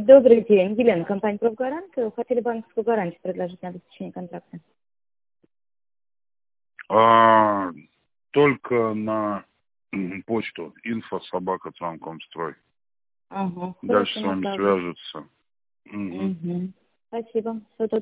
Добрый день, Елена, компания «Профгарант». Хотели банковскую гарантию предложить на обеспечение контракта. Только на почту info@tramcomstroy. Ага, Дальше хорошо, с вами направлю. свяжутся. Угу. Угу. Спасибо. Всего доброго.